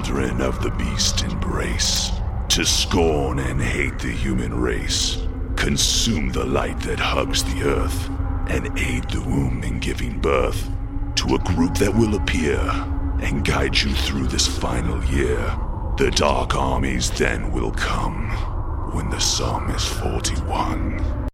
children of the beast embrace, to scorn and hate the human race, consume the light that hugs the earth, and aid the womb in giving birth to a group that will appear and guide you through this final year. The dark armies then will come when the sum is 41.